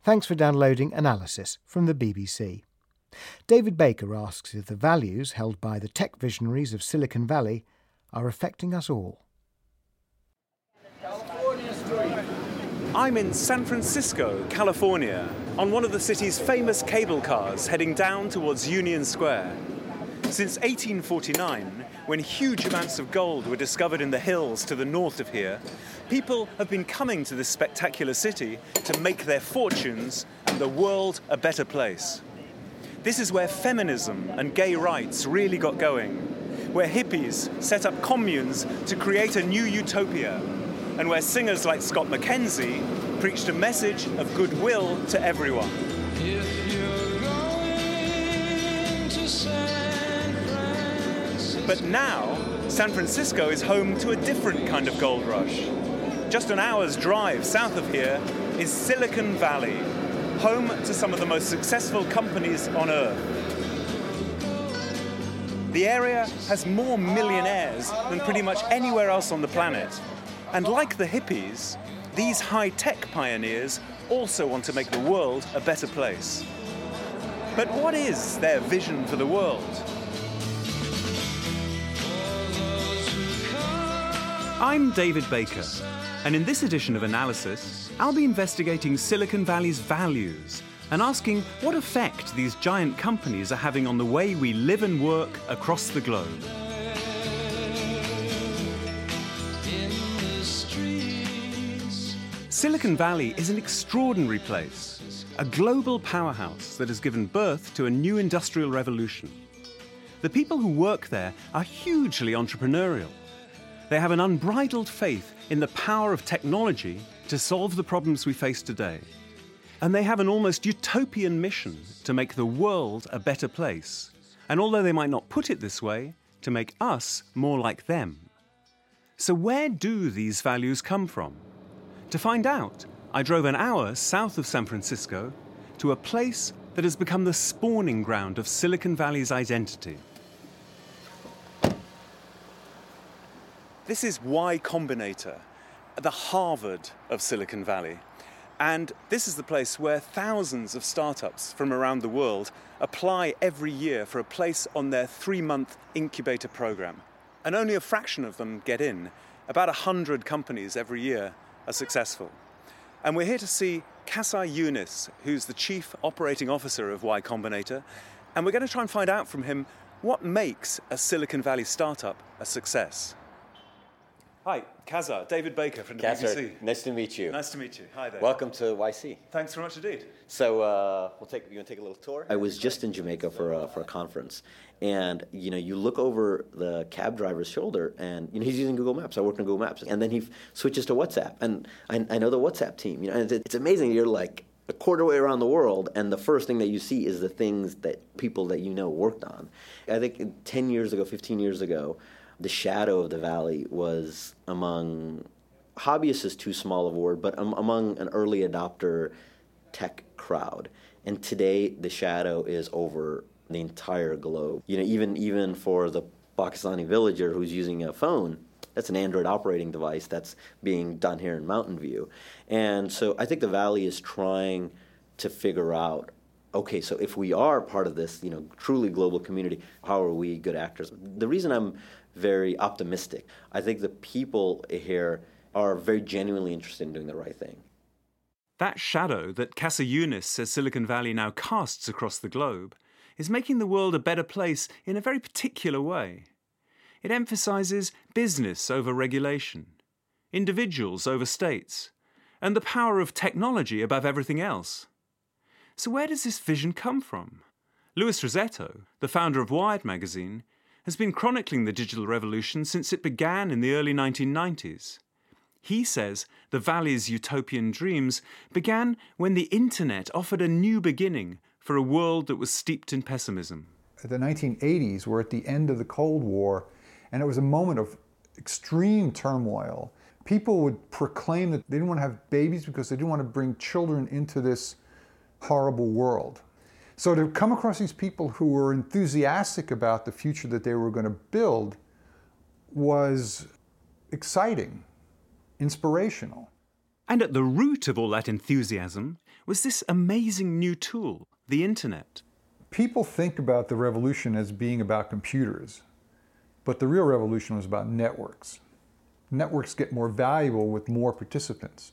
Thanks for downloading Analysis from the BBC. David Baker asks if the values held by the tech visionaries of Silicon Valley are affecting us all. I'm in San Francisco, California, on one of the city's famous cable cars heading down towards Union Square. Since 1849, when huge amounts of gold were discovered in the hills to the north of here, people have been coming to this spectacular city to make their fortunes and the world a better place. This is where feminism and gay rights really got going, where hippies set up communes to create a new utopia, and where singers like Scott McKenzie preached a message of goodwill to everyone. But now, San Francisco is home to a different kind of gold rush. Just an hour's drive south of here is Silicon Valley, home to some of the most successful companies on Earth. The area has more millionaires than pretty much anywhere else on the planet. And like the hippies, these high-tech pioneers also want to make the world a better place. But what is their vision for the world? I'm David Baker, and in this edition of Analysis, I'll be investigating Silicon Valley's values and asking what effect these giant companies are having on the way we live and work across the globe. Silicon Valley is an extraordinary place, a global powerhouse that has given birth to a new industrial revolution. The people who work there are hugely entrepreneurial. They have an unbridled faith in the power of technology to solve the problems we face today. And they have an almost utopian mission to make the world a better place. And although they might not put it this way, to make us more like them. So where do these values come from? To find out, I drove an hour south of San Francisco to a place that has become the spawning ground of Silicon Valley's identity. This is Y Combinator, the Harvard of Silicon Valley. And this is the place where thousands of startups from around the world apply every year for a place on their 3-month incubator program. And only a fraction of them get in. About 100 companies every year are successful. And we're here to see Qasar Younis, who's the Chief Operating Officer of Y Combinator. And we're going to try and find out from him what makes a Silicon Valley startup a success. Hi, Qasar, David Baker from the BBC. Nice to meet you. Nice to meet you. Hi there. Welcome to YC. Thanks very much indeed. So you want to take a little tour? I was just in Jamaica for a conference, and you look over the cab driver's shoulder, and he's using Google Maps. I work on Google Maps, and then he switches to WhatsApp, and I know the WhatsApp team. And it's amazing. You're like a quarter way around the world, and the first thing that you see is the things that people that worked on. I think 10 years ago, 15 years ago, the shadow of the Valley was among, hobbyists is too small of a word, but among an early adopter tech crowd. And today, the shadow is over the entire globe. Even for the Pakistani villager who's using a phone, that's an Android operating device that's being done here in Mountain View. And so I think the Valley is trying to figure out, okay, so if we are part of this, truly global community, how are we good actors? The reason I'm very optimistic, I think the people here are very genuinely interested in doing the right thing. That shadow that Qasar Younis says Silicon Valley now casts across the globe is making the world a better place in a very particular way. It emphasizes business over regulation, individuals over states, and the power of technology above everything else. So where does this vision come from? Louis Rossetto, the founder of Wired magazine, has been chronicling the digital revolution since it began in the early 1990s. He says the Valley's utopian dreams began when the internet offered a new beginning for a world that was steeped in pessimism. The 1980s were at the end of the Cold War, and it was a moment of extreme turmoil. People would proclaim that they didn't want to have babies because they didn't want to bring children into this horrible world. So to come across these people who were enthusiastic about the future that they were going to build was exciting, inspirational. And at the root of all that enthusiasm was this amazing new tool, the internet. People think about the revolution as being about computers, but the real revolution was about networks. Networks get more valuable with more participants.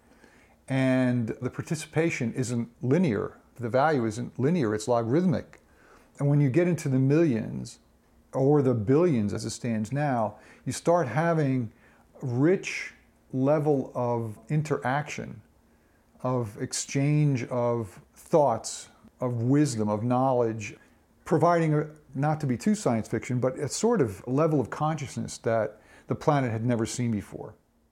And the participation isn't linear. The value isn't linear, it's logarithmic. And when you get into the millions, or the billions as it stands now, you start having rich level of interaction, of exchange of thoughts, of wisdom, of knowledge, providing, not to be too science fiction, but a sort of level of consciousness that the planet had never seen before.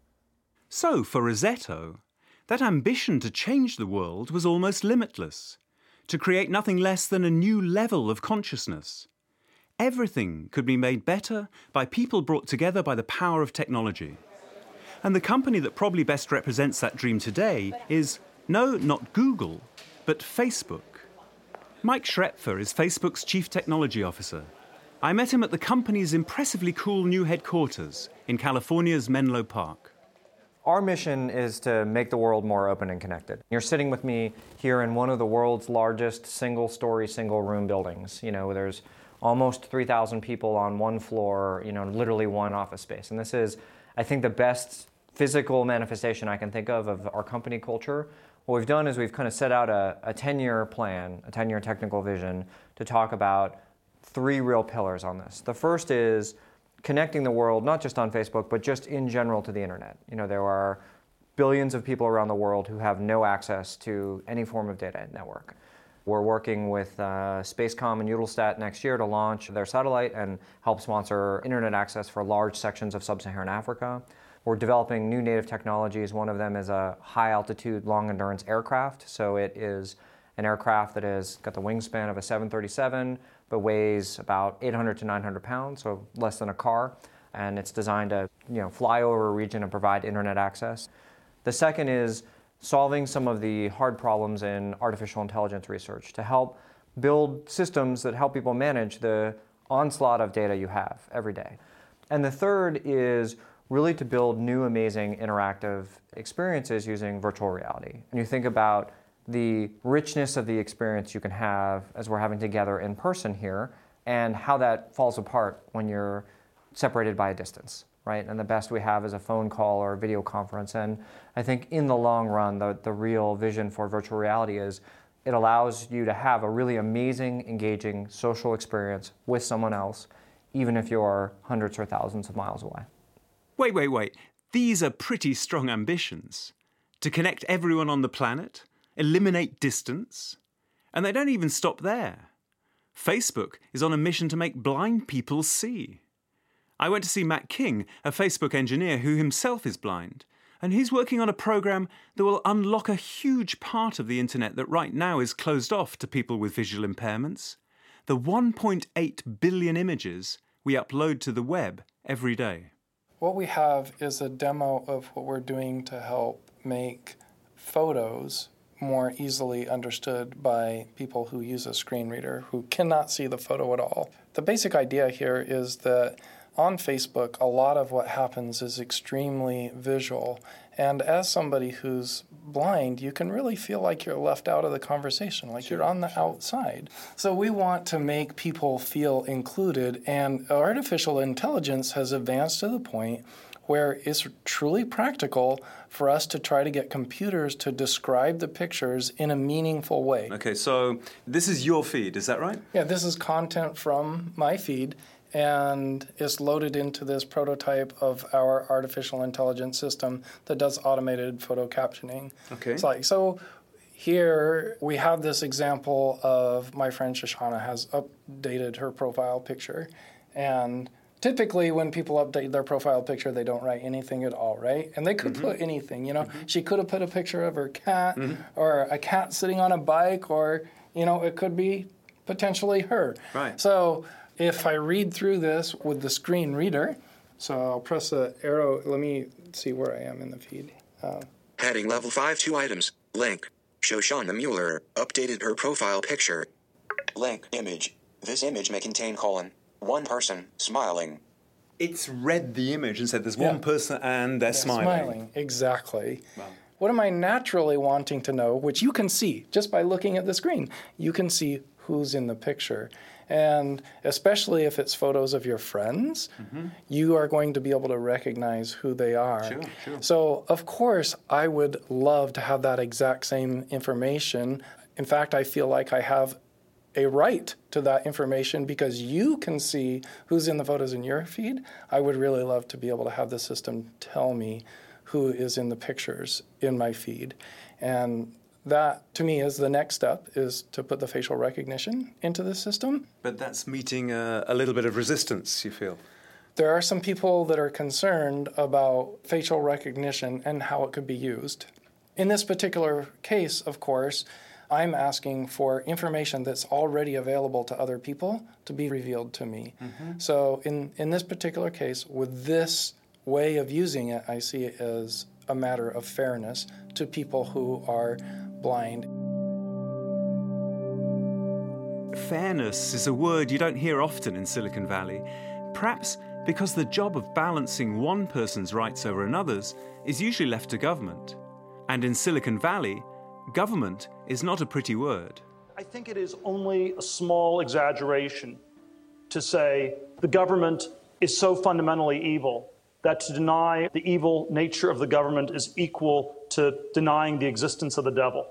So, for Rosetto, that ambition to change the world was almost limitless, to create nothing less than a new level of consciousness. Everything could be made better by people brought together by the power of technology. And the company that probably best represents that dream today is, no, not Google, but Facebook. Mike Schrepfer is Facebook's Chief Technology Officer. I met him at the company's impressively cool new headquarters in California's Menlo Park. Our mission is to make the world more open and connected. You're sitting with me here in one of the world's largest single-story, single-room buildings. There's almost 3,000 people on one floor, literally one office space. And this is, I think, the best physical manifestation I can think of our company culture. What we've done is we've kind of set out a 10-year plan, a 10-year technical vision to talk about 3 real pillars on this. The first is connecting the world, not just on Facebook, but just in general to the internet. There are billions of people around the world who have no access to any form of data network. We're working with Spacecom and Eutelsat next year to launch their satellite and help sponsor internet access for large sections of sub-Saharan Africa. We're developing new native technologies. One of them is a high-altitude, long-endurance aircraft. So it is an aircraft that has got the wingspan of a 737, but weighs about 800 to 900 pounds, so less than a car. And it's designed to fly over a region and provide internet access. The second is solving some of the hard problems in artificial intelligence research to help build systems that help people manage the onslaught of data you have every day. And the third is really to build new, amazing, interactive experiences using virtual reality. And you think about the richness of the experience you can have as we're having together in person here, and how that falls apart when you're separated by a distance, right? And the best we have is a phone call or a video conference. And I think in the long run, the real vision for virtual reality is it allows you to have a really amazing, engaging social experience with someone else, even if you're hundreds or thousands of miles away. Wait. These are pretty strong ambitions. To connect everyone on the planet, eliminate distance. And they don't even stop there. Facebook is on a mission to make blind people see. I went to see Matt King, a Facebook engineer who himself is blind, and he's working on a program that will unlock a huge part of the internet that right now is closed off to people with visual impairments. The 1.8 billion images we upload to the web every day. What we have is a demo of what we're doing to help make photos more easily understood by people who use a screen reader who cannot see the photo at all. The basic idea here is that on Facebook, a lot of what happens is extremely visual. And as somebody who's blind, you can really feel like you're left out of the conversation, like you're on the outside. So we want to make people feel included, and artificial intelligence has advanced to the point where it's truly practical for us to try to get computers to describe the pictures in a meaningful way. Okay, so this is your feed, is that right? Yeah, this is content from my feed, and it's loaded into this prototype of our artificial intelligence system that does automated photo captioning. Okay. It's like, so here we have this example of my friend Shoshana has updated her profile picture, and typically when people update their profile picture, they don't write anything at all, right? And they could put anything, She could have put a picture of her cat, or a cat sitting on a bike, or, it could be potentially her. Right. So if I read through this with the screen reader, so I'll press the arrow. Let me see where I am in the feed. Heading level 5 2 items. Link. Shoshana Mueller updated her profile picture. Link image. This image may contain one person smiling. It's read the image and said there's one person and they're smiling. Exactly. Wow. What am I naturally wanting to know, which you can see just by looking at the screen? You can see who's in the picture. And especially if it's photos of your friends, you are going to be able to recognize who they are. Sure. So, of course, I would love to have that exact same information. In fact, I feel like I have a right to that information because you can see who's in the photos in your feed. I would really love to be able to have the system tell me who is in the pictures in my feed. And that, to me, is the next step, is to put the facial recognition into the system. But that's meeting a little bit of resistance, you feel? There are some people that are concerned about facial recognition and how it could be used. In this particular case, of course, I'm asking for information that's already available to other people to be revealed to me. So in this particular case, with this way of using it, I see it as a matter of fairness to people who are blind. Fairness is a word you don't hear often in Silicon Valley, perhaps because the job of balancing one person's rights over another's is usually left to government. And in Silicon Valley, government is not a pretty word. I think it is only a small exaggeration to say the government is so fundamentally evil that to deny the evil nature of the government is equal to denying the existence of the devil.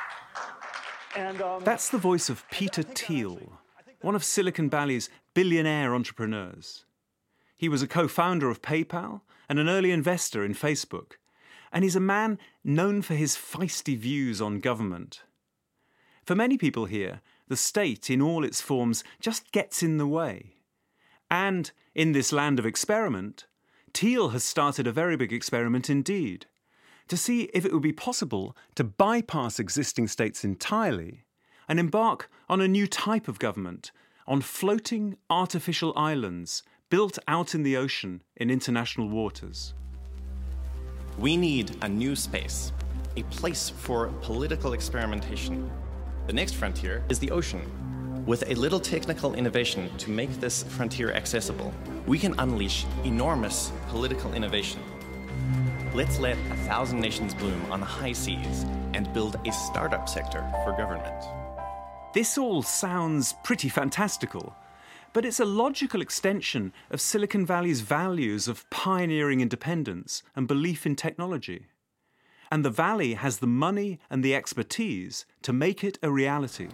And that's the voice of Peter Thiel, one of Silicon Valley's billionaire entrepreneurs. He was a co-founder of PayPal and an early investor in Facebook, and he's a man known for his feisty views on government. For many people here, the state in all its forms just gets in the way. And in this land of experiment, Thiel has started a very big experiment indeed, to see if it would be possible to bypass existing states entirely and embark on a new type of government, on floating artificial islands built out in the ocean in international waters. We need a new space, a place for political experimentation. The next frontier is the ocean. With a little technical innovation to make this frontier accessible, we can unleash enormous political innovation. Let's let 1,000 nations bloom on the high seas and build a startup sector for government. This all sounds pretty fantastical, but it's a logical extension of Silicon Valley's values of pioneering independence and belief in technology. And the Valley has the money and the expertise to make it a reality.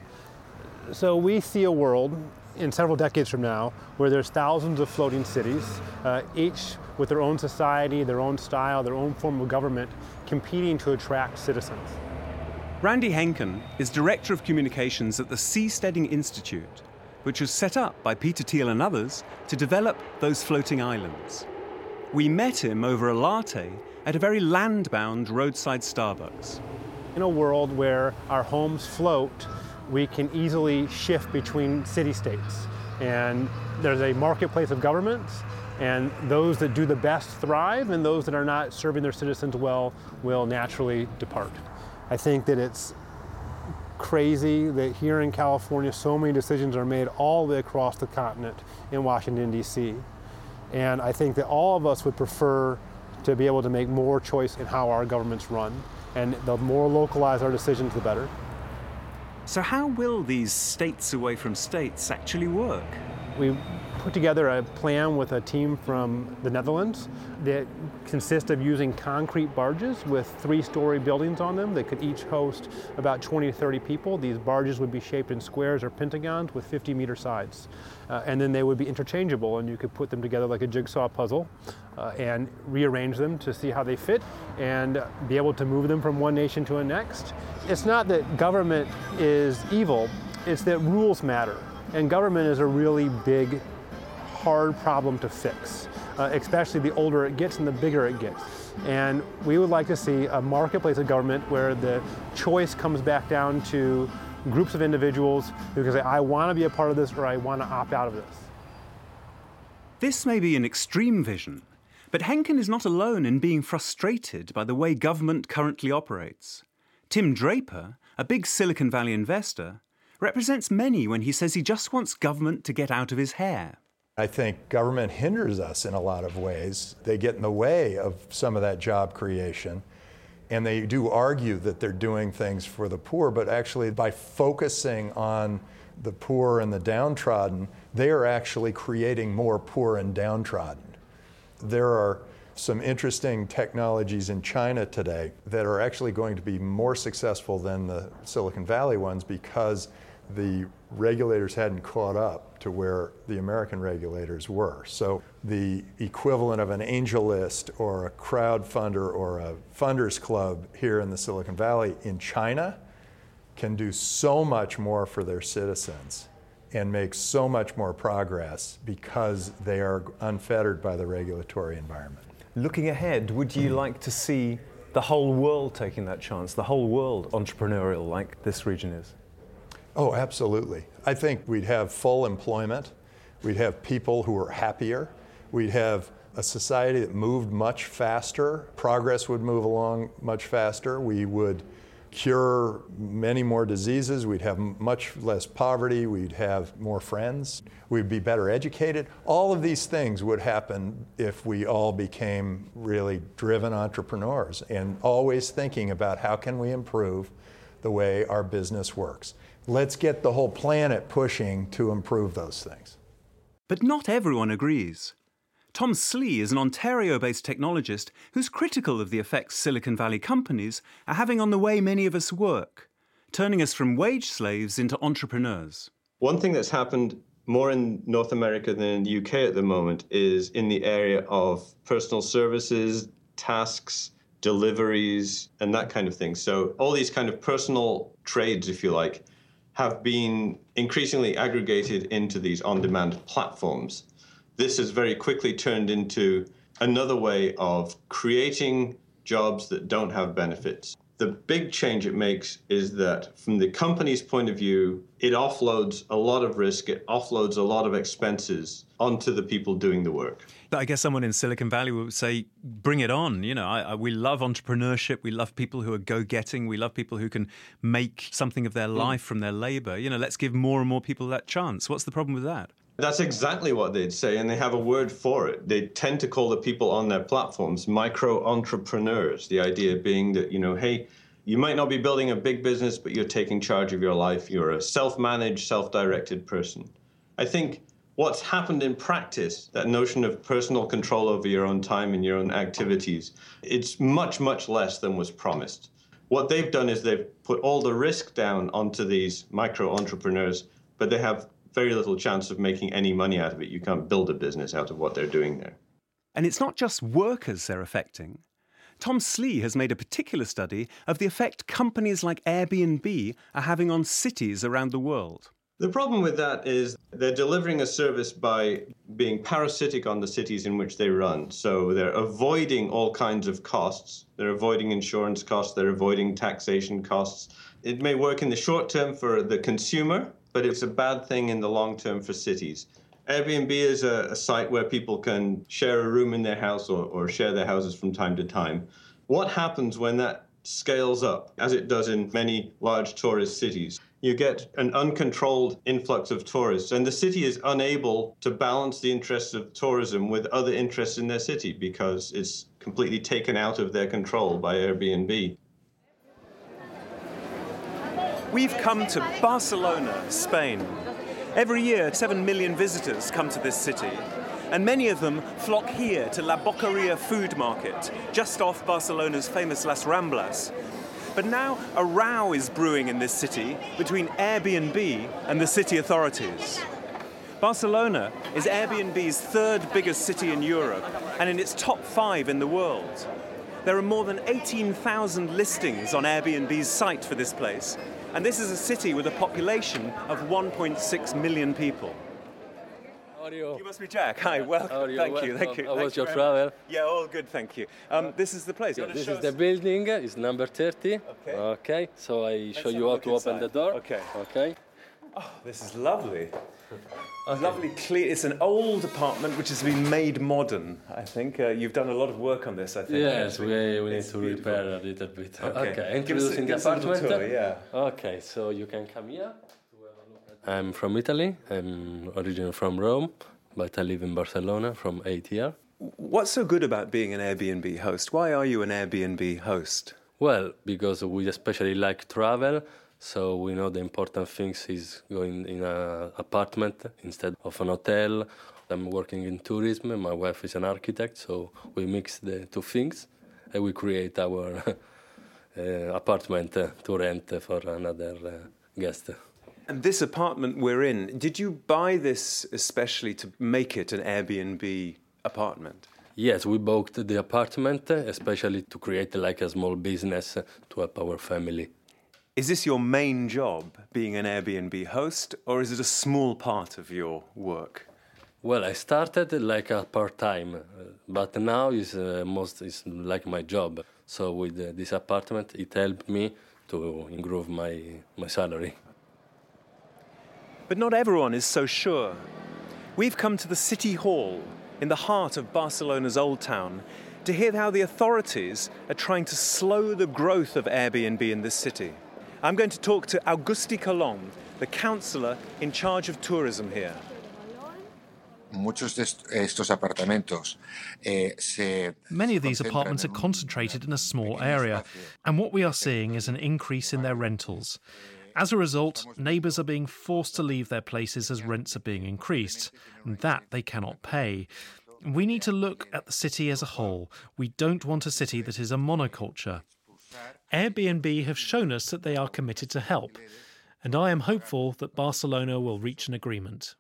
So we see a world in several decades from now where there's thousands of floating cities, each with their own society, their own style, their own form of government, competing to attract citizens. Randy Henken is Director of Communications at the Seasteading Institute, which was set up by Peter Thiel and others to develop those floating islands. We met him over a latte at a very land-bound roadside Starbucks. In a world where our homes float, we can easily shift between city-states. And there's a marketplace of governments, and those that do the best thrive, and those that are not serving their citizens well will naturally depart. I think that it's crazy that here in California so many decisions are made all the way across the continent in Washington, D.C. And I think that all of us would prefer to be able to make more choice in how our governments run. And the more localized our decisions, the better. So how will these states away from states actually work? We put together a plan with a team from the Netherlands that consists of using concrete barges with 3-story buildings on them that could each host about 20 to 30 people. These barges would be shaped in squares or pentagons with 50-meter sides. And then they would be interchangeable, and you could put them together like a jigsaw puzzle and rearrange them to see how they fit and be able to move them from one nation to the next. It's not that government is evil, it's that rules matter. And government is a really big, hard problem to fix, especially the older it gets and the bigger it gets. And we would like to see a marketplace of government where the choice comes back down to groups of individuals who can say, I want to be a part of this or I want to opt out of this. This may be an extreme vision, but Henken is not alone in being frustrated by the way government currently operates. Tim Draper, a big Silicon Valley investor, represents many when he says he just wants government to get out of his hair. I think government hinders us in a lot of ways. They get in the way of some of that job creation. And they do argue that they're doing things for the poor, but actually by focusing on the poor and the downtrodden, they are actually creating more poor and downtrodden. There are some interesting technologies in China today that are actually going to be more successful than the Silicon Valley ones because the regulators hadn't caught up to where the American regulators were. So the equivalent of an AngelList or a crowdfunder or a funders club here in the Silicon Valley in China can do so much more for their citizens and make so much more progress because they are unfettered by the regulatory environment. Looking ahead, would you like to see the whole world taking that chance, the whole world entrepreneurial like this region is? Oh, absolutely. I think we'd have full employment. We'd have people who are happier. We'd have a society that moved much faster. Progress would move along much faster. We would cure many more diseases. We'd have much less poverty. We'd have more friends. We'd be better educated. All of these things would happen if we all became really driven entrepreneurs and always thinking about how can we improve the way our business works. Let's get the whole planet pushing to improve those things. But not everyone agrees. Tom Slee is an Ontario-based technologist who's critical of the effects Silicon Valley companies are having on the way many of us work, turning us from wage slaves into entrepreneurs. One thing that's happened more in North America than in the UK at the moment is in the area of personal services, tasks, deliveries, and that kind of thing. So all these kind of personal trades, if you like, have been increasingly aggregated into these on-demand platforms. This has very quickly turned into another way of creating jobs that don't have benefits. The big change it makes is that from the company's point of view, it offloads a lot of risk, it offloads a lot of expenses onto the people doing the work. I guess someone in Silicon Valley would say, bring it on. You know, we love entrepreneurship. We love people who are go-getting. We love people who can make something of their life from their labor. You know, let's give more and more people that chance. What's the problem with that? That's exactly what they'd say, and they have a word for it. They tend to call the people on their platforms micro-entrepreneurs, the idea being that, you know, hey, you might not be building a big business, but you're taking charge of your life. You're a self-managed, self-directed person. I think what's happened in practice, that notion of personal control over your own time and your own activities, it's much, much less than was promised. What they've done is they've put all the risk down onto these micro-entrepreneurs, but they have very little chance of making any money out of it. You can't build a business out of what they're doing there. And it's not just workers they're affecting. Tom Slee has made a particular study of the effect companies like Airbnb are having on cities around the world. The problem with that is they're delivering a service by being parasitic on the cities in which they run. So they're avoiding all kinds of costs. They're avoiding insurance costs. They're avoiding taxation costs. It may work in the short term for the consumer, but it's a bad thing in the long term for cities. Airbnb is a site where people can share a room in their house or share their houses from time to time. What happens when that scales up, as it does in many large tourist cities? You get an uncontrolled influx of tourists, and the city is unable to balance the interests of tourism with other interests in their city because it's completely taken out of their control by Airbnb. We've come to Barcelona, Spain. Every year, 7 million visitors come to this city, and many of them flock here to La Boqueria food market, just off Barcelona's famous Las Ramblas. But now a row is brewing in this city between Airbnb and the city authorities. Barcelona is Airbnb's third biggest city in Europe and in its top 5 in the world. There are more than 18,000 listings on Airbnb's site for this place, and this is a city with a population of 1.6 million people. How are you? You must be Jack. Hi, welcome. Thank you. How was your travel? Yeah, all good, thank you. This is the place. This is the building. It's number 30. Okay. So I show you how to open the door. Okay. Oh, this is lovely. Lovely, clean. It's an old apartment which has been made modern, I think. You've done a lot of work on this, I think. Yes, we need to repair a little bit. Okay. Introducing the apartment. Tour, yeah. Okay, so you can come here. I'm from Italy. I'm originally from Rome, but I live in Barcelona from 8 years. What's so good about being an Airbnb host? Why are you an Airbnb host? Well, because we especially like travel, so we know the important things is going in an apartment instead of an hotel. I'm working in tourism, and my wife is an architect, so we mix the two things, and we create our apartment to rent for another guest. And this apartment we're in, did you buy this especially to make it an Airbnb apartment? Yes, we bought the apartment especially to create like a small business to help our family. Is this your main job, being an Airbnb host, or is it a small part of your work? Well, I started like a part-time, but now it's like my job. So with this apartment, it helped me to improve my salary. But not everyone is so sure. We've come to the City Hall in the heart of Barcelona's Old Town to hear how the authorities are trying to slow the growth of Airbnb in this city. I'm going to talk to Agustí Colom, the councillor in charge of tourism here. Many of these apartments are concentrated in a small area, and what we are seeing is an increase in their rentals. As a result, neighbours are being forced to leave their places as rents are being increased, and that they cannot pay. We need to look at the city as a whole. We don't want a city that is a monoculture. Airbnb have shown us that they are committed to help, and I am hopeful that Barcelona will reach an agreement.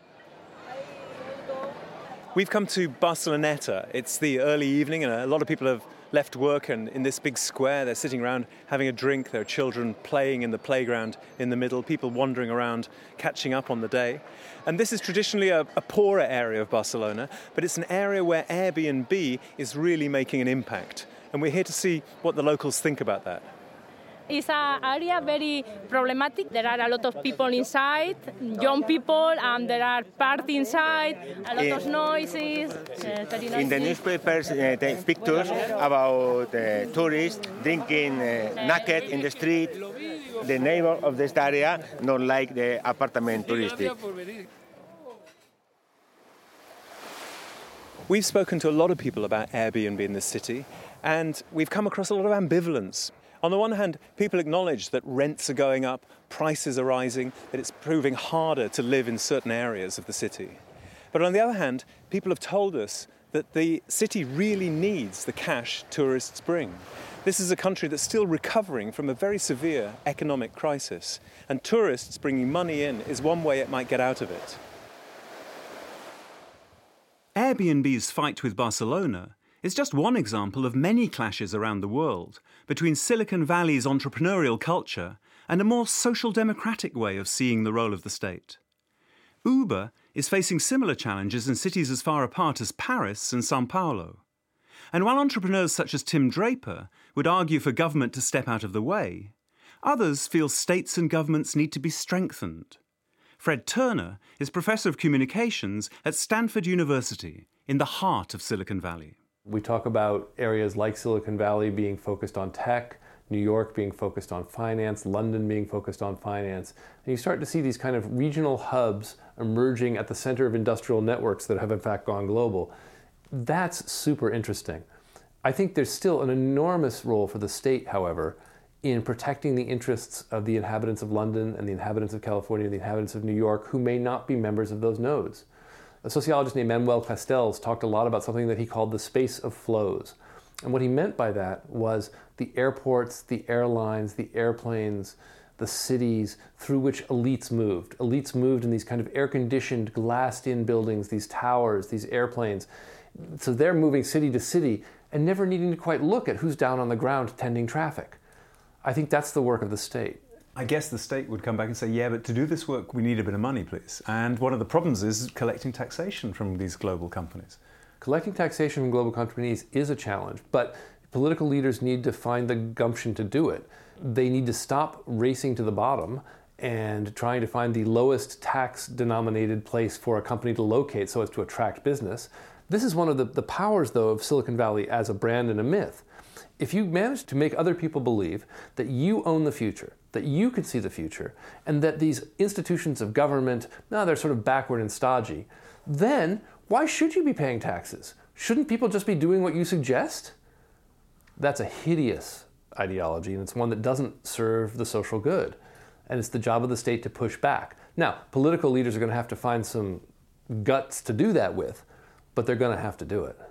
We've come to Barceloneta. It's the early evening and a lot of people have left work, and in this big square they're sitting around having a drink. There are children playing in the playground in the middle, people wandering around catching up on the day. And this is traditionally a poorer area of Barcelona, but it's an area where Airbnb is really making an impact. And we're here to see what the locals think about that. It's an area very problematic. There are a lot of people inside, young people, and there are parties inside, a lot of noises. In the newspapers, take pictures about tourists drinking naked in the street. The neighbor of this area don't like the apartment touristic. We've spoken to a lot of people about Airbnb in this city, and we've come across a lot of ambivalence. On the one hand, people acknowledge that rents are going up, prices are rising, that it's proving harder to live in certain areas of the city. But on the other hand, people have told us that the city really needs the cash tourists bring. This is a country that's still recovering from a very severe economic crisis, and tourists bringing money in is one way it might get out of it. Airbnb's fight with Barcelona is just one example of many clashes around the world between Silicon Valley's entrepreneurial culture and a more social democratic way of seeing the role of the state. Uber is facing similar challenges in cities as far apart as Paris and São Paulo. And while entrepreneurs such as Tim Draper would argue for government to step out of the way, others feel states and governments need to be strengthened. Fred Turner is Professor of Communications at Stanford University in the heart of Silicon Valley. We talk about areas like Silicon Valley being focused on tech, New York being focused on finance, London being focused on finance. And you start to see these kind of regional hubs emerging at the center of industrial networks that have in fact gone global. That's super interesting. I think there's still an enormous role for the state, however, in protecting the interests of the inhabitants of London and the inhabitants of California and the inhabitants of New York who may not be members of those nodes. A sociologist named Manuel Castells talked a lot about something that he called the space of flows. And what he meant by that was the airports, the airlines, the airplanes, the cities through which elites moved. Elites moved in these kind of air-conditioned, glassed-in buildings, these towers, these airplanes. So they're moving city to city and never needing to quite look at who's down on the ground tending traffic. I think that's the work of the state. I guess the state would come back and say, yeah, but to do this work, we need a bit of money, please. And one of the problems is collecting taxation from these global companies. Collecting taxation from global companies is a challenge, but political leaders need to find the gumption to do it. They need to stop racing to the bottom and trying to find the lowest tax-denominated place for a company to locate so as to attract business. This is one of the powers, though, of Silicon Valley as a brand and a myth. If you manage to make other people believe that you own the future, that you can see the future, and that these institutions of government, they're sort of backward and stodgy, then why should you be paying taxes? Shouldn't people just be doing what you suggest? That's a hideous ideology, and it's one that doesn't serve the social good. And it's the job of the state to push back. Now, political leaders are going to have to find some guts to do that with, but they're going to have to do it.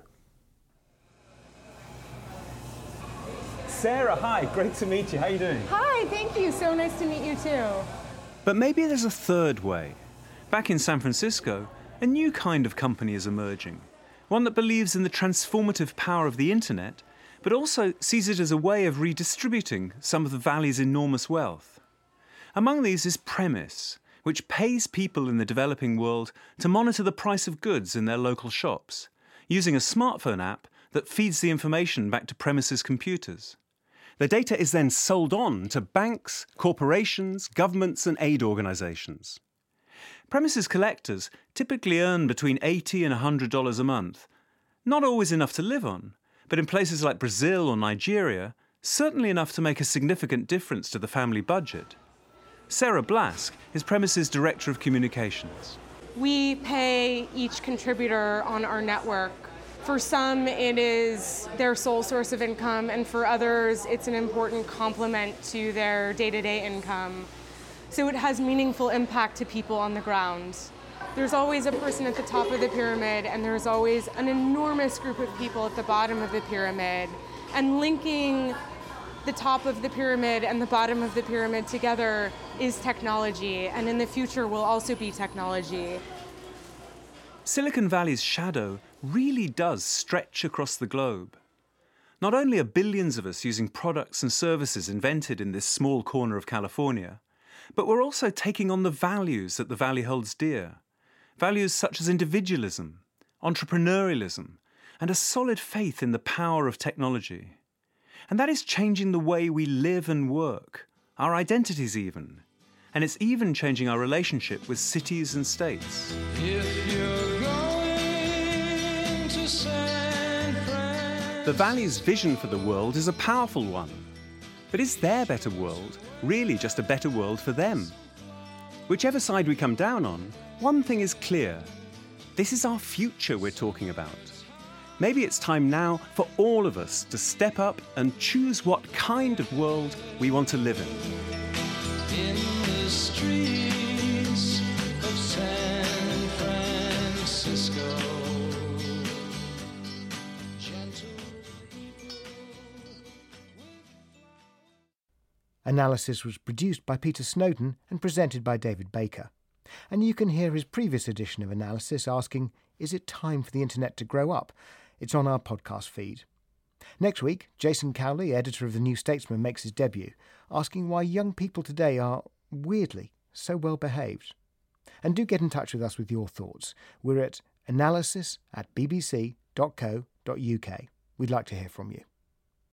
Sarah, hi, great to meet you. How are you doing? Hi, thank you. So nice to meet you too. But maybe there's a third way. Back in San Francisco, a new kind of company is emerging. One that believes in the transformative power of the internet, but also sees it as a way of redistributing some of the valley's enormous wealth. Among these is Premise, which pays people in the developing world to monitor the price of goods in their local shops, using a smartphone app that feeds the information back to Premise's computers. The data is then sold on to banks, corporations, governments, and aid organizations. Premises collectors typically earn between $80 and $100 a month. Not always enough to live on, but in places like Brazil or Nigeria, certainly enough to make a significant difference to the family budget. Sarah Blask is Premises Director of Communications. We pay each contributor on our network. For some, it is their sole source of income, and for others, it's an important complement to their day-to-day income. So it has meaningful impact to people on the ground. There's always a person at the top of the pyramid, and there's always an enormous group of people at the bottom of the pyramid. And linking the top of the pyramid and the bottom of the pyramid together is technology, and in the future will also be technology. Silicon Valley's shadow really does stretch across the globe. Not only are billions of us using products and services invented in this small corner of California, but we're also taking on the values that the Valley holds dear. Values such as individualism, entrepreneurialism, and a solid faith in the power of technology. And that is changing the way we live and work, our identities even. And it's even changing our relationship with cities and states. The Valley's vision for the world is a powerful one. But is their better world really just a better world for them? Whichever side we come down on, one thing is clear. This is our future we're talking about. Maybe it's time now for all of us to step up and choose what kind of world we want to live in. In the streets of San Francisco. Analysis was produced by Peter Snowden and presented by David Baker. And you can hear his previous edition of Analysis asking, is it time for the internet to grow up? It's on our podcast feed. Next week, Jason Cowley, editor of The New Statesman, makes his debut, asking why young people today are, weirdly, so well behaved. And do get in touch with us with your thoughts. We're at analysis@bbc.co.uk. We'd like to hear from you.